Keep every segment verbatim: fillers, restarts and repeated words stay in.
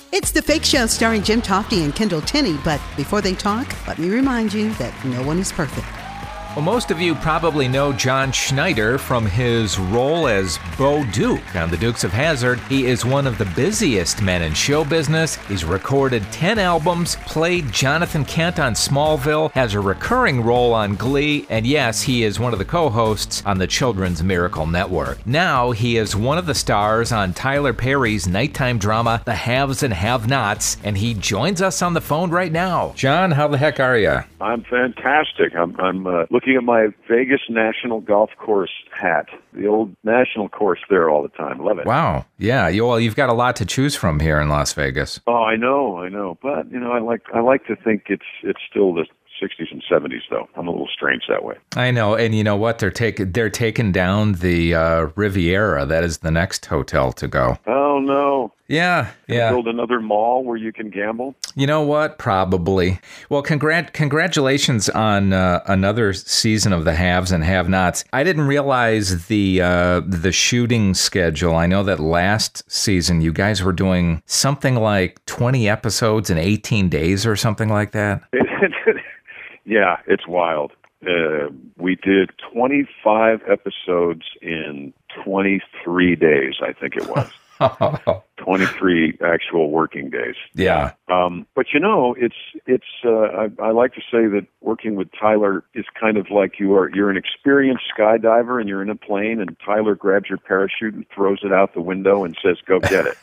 It's The Fake Show starring Jim Tofte and Kendall Tenney, but before they talk, let me remind you that no one is perfect. Well, most of you probably know John Schneider from his role as Bo Duke on The Dukes of Hazzard. He is one of the busiest men in show business. He's recorded ten albums, played Jonathan Kent on Smallville, has a recurring role on Glee, and yes, he is one of the co-hosts on the Children's Miracle Network. Now, he is one of the stars on Tyler Perry's nighttime drama, The Haves and Have-Nots, and he joins us on the phone right now. John, how the heck are you? I'm fantastic. I'm, I'm uh, looking at my Vegas National Golf Course hat. The old national course there all the time. Love it. Wow. Yeah. You, well, you've got a lot to choose from here in Las Vegas. Oh, I know, I know. But you know, I like I like to think it's it's still the sixties and seventies, though. I'm a little strange that way. I know, and you know what? They're taking they're taking down the uh, Riviera. That is the next hotel to go. Oh no. Yeah, yeah. Build another mall where you can gamble? You know what? Probably. Well, congrat- congratulations on uh, another season of The Haves and Have-Nots. I didn't realize the uh, the shooting schedule. I know that last season you guys were doing something like twenty episodes in eighteen days or something like that. Yeah, it's wild. Uh, we did twenty-five episodes in twenty-three days, I think it was. twenty-three actual working days. Yeah. Um, but you know, it's it's. Uh, I, I like to say that working with Tyler is kind of like you are. You're an experienced skydiver, and you're in a plane, and Tyler grabs your parachute and throws it out the window and says, "Go get it."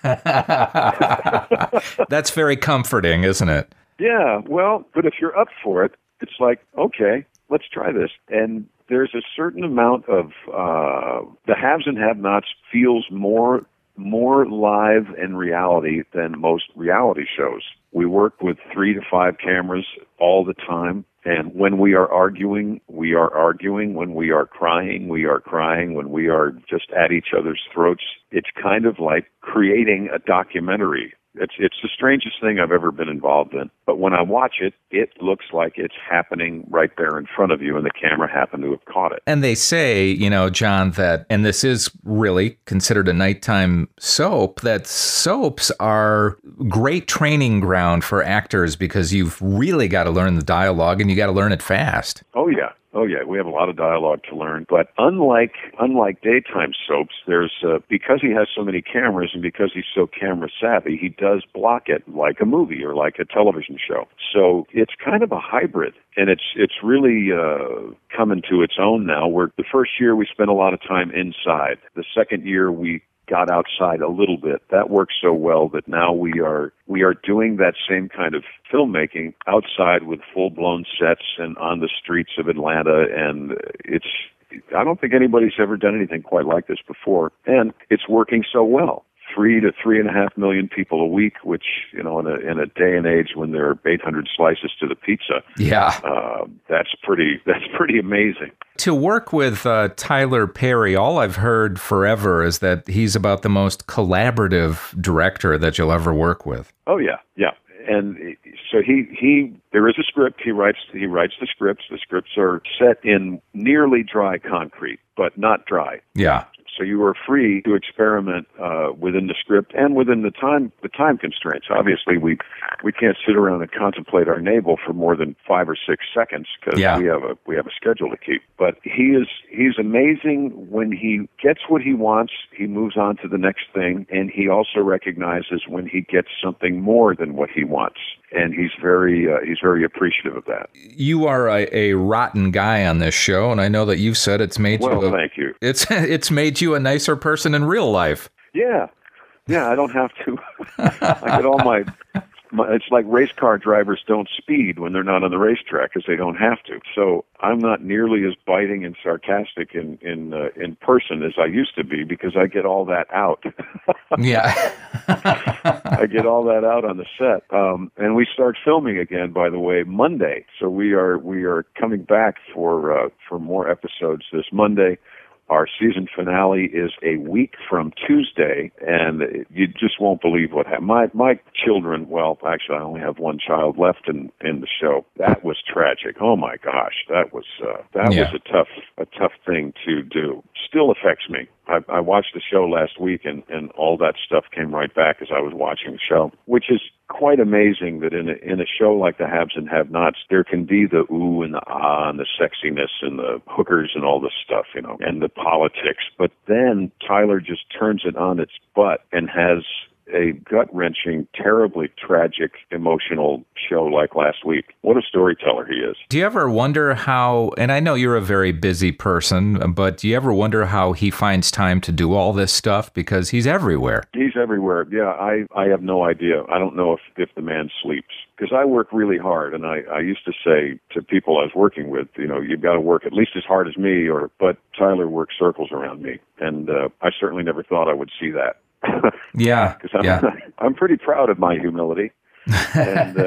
That's very comforting, isn't it? Yeah. Well, but if you're up for it, it's like, okay, let's try this. And there's a certain amount of uh, the haves and have-nots feels more. more live and reality than most reality shows. We work with three to five cameras all the time, and when we are arguing, we are arguing. When we are crying, we are crying. When we are just at each other's throats, it's kind of like creating a documentary. It's it's the strangest thing I've ever been involved in. But when I watch it, it looks like it's happening right there in front of you, and the camera happened to have caught it. And they say, you know, John, that, and this is really considered a nighttime soap, that soaps are great training ground for actors because you've really got to learn the dialogue and you got to learn it fast. Oh, yeah. Oh, yeah, we have a lot of dialogue to learn. But unlike unlike daytime soaps, there's uh, because he has so many cameras and because he's so camera savvy, he does block it like a movie or like a television show. So it's kind of a hybrid, and it's it's really uh, coming to its own now. Where the first year we spent a lot of time inside. The second year we got outside a little bit. That worked so well that now we are we are doing that same kind of filmmaking outside with full-blown sets and on the streets of Atlanta, and it's I don't think anybody's ever done anything quite like this before, and it's working so well. Three to three and a half million people a week, which, you know, in a in a day and age when there are eight hundred slices to the pizza, yeah, uh, that's pretty that's pretty amazing. To work with uh, Tyler Perry, all I've heard forever is that he's about the most collaborative director that you'll ever work with. Oh yeah, yeah, and so he he there is a script. He writes he writes the scripts. The scripts are set in nearly dry concrete, but not dry. Yeah. So you are free to experiment uh, within the script and within the time the time constraints. Obviously, we we can't sit around and contemplate our navel for more than five or six seconds because yeah. we have a we have a schedule to keep. But he is he's amazing when he gets what he wants. He moves on to the next thing, and he also recognizes when he gets something more than what he wants. And he's very uh, he's very appreciative of that. You are a, a rotten guy on this show, and I know that you've said it's made well, you. Well, thank you. It's it's made you a nicer person in real life. Yeah, yeah. I don't have to. I get all my, my. It's like race car drivers don't speed when they're not on the racetrack because they don't have to. So I'm not nearly as biting and sarcastic in in uh, in person as I used to be because I get all that out. Yeah. I get all that out on the set, um, and we start filming again. By the way, Monday. So we are we are coming back for uh, for more episodes this Monday. Our season finale is a week from Tuesday, and you just won't believe what happened. My my children, well, actually, I only have one child left in, in the show. That was tragic. Oh my gosh, that was uh, that yeah. was a tough a tough thing to do. Still affects me. I, I watched the show last week, and, and all that stuff came right back as I was watching the show, which is quite amazing that in a, in a show like the Haves and Have-Nots, there can be the ooh and the ah and the sexiness and the hookers and all this stuff, you know, and the politics. But then Tyler just turns it on its butt and has a gut-wrenching, terribly tragic, emotional show like last week. What a storyteller he is. Do you ever wonder how, and I know you're a very busy person, but do you ever wonder how he finds time to do all this stuff? Because he's everywhere. He's everywhere. Yeah, I, I have no idea. I don't know if, if the man sleeps. Because I work really hard, and I, I used to say to people I was working with, you know, you've got to work at least as hard as me, or but Tyler works circles around me. And uh, I certainly never thought I would see that. Yeah, because I'm, yeah. I'm pretty proud of my humility. And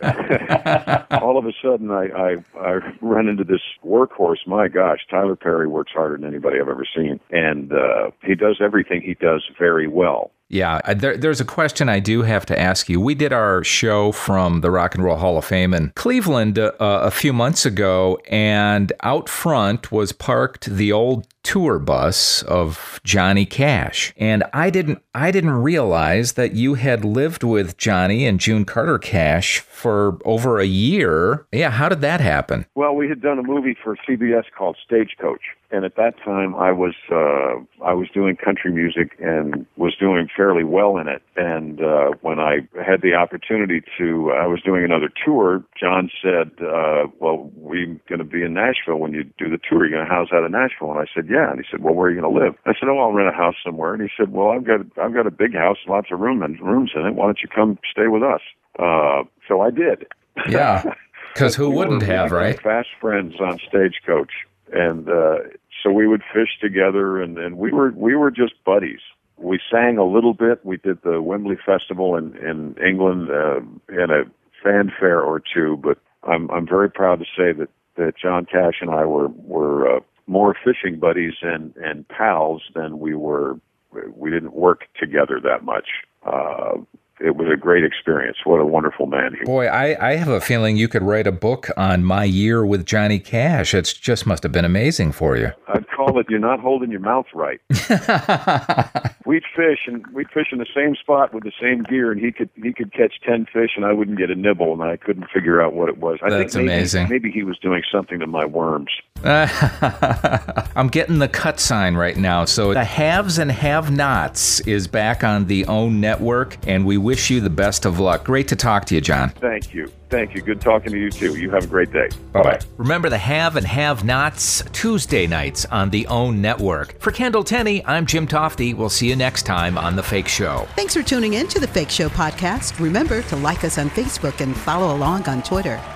uh, all of a sudden, I, I I run into this workhorse. My gosh, Tyler Perry works harder than anybody I've ever seen, and uh, he does everything he does very well. Yeah, there, there's a question I do have to ask you. We did our show from the Rock and Roll Hall of Fame in Cleveland uh, a few months ago, and out front was parked the old tour bus of Johnny Cash. And I didn't I didn't realize that you had lived with Johnny and June Carter Cash for over a year. Yeah, how did that happen? Well, we had done a movie for C B S called Stagecoach. And at that time, I was uh, I was doing country music and was doing fairly well in it. And uh, when I had the opportunity to, I was doing another tour. John said, uh, "Well, we're going to be in Nashville when you do the tour. You're going to house out in Nashville." And I said, "Yeah." And he said, "Well, where are you going to live?" I said, "Oh, I'll rent a house somewhere." And he said, "Well, I've got I've got a big house, lots of room and rooms in it. Why don't you come stay with us?" Uh, so I did. Yeah, because who wouldn't we have, right? Fast friends on Stagecoach. And uh, so we would fish together, and, and we were we were just buddies. We sang a little bit. We did the Wembley Festival in in England uh, in a fanfare or two. But I'm I'm very proud to say that, that John Cash and I were were uh, more fishing buddies and, and pals than we were. We didn't work together that much. Uh, It was a great experience. What a wonderful man he was. Boy, I, I have a feeling you could write a book on my year with Johnny Cash. It just must have been amazing for you. I'd call it, "You're not holding your mouth right." We'd fish, and we'd fish in the same spot with the same gear, and he could he could catch ten fish, and I wouldn't get a nibble, and I couldn't figure out what it was. I That's think maybe, amazing. Maybe he was doing something to my worms. I'm getting the cut sign right now. So the Haves and Have-Nots is back on the OWN network, and we wish you the best of luck. Great to talk to you, John. Thank you. Thank you. Good talking to you, too. You have a great day. Bye-bye. Remember the Have and Have-Nots Tuesday nights on the OWN network. For Kendall Tenney, I'm Jim Tofte. We'll see you next time on The Fake Show. Thanks for tuning in to The Fake Show podcast. Remember to like us on Facebook and follow along on Twitter.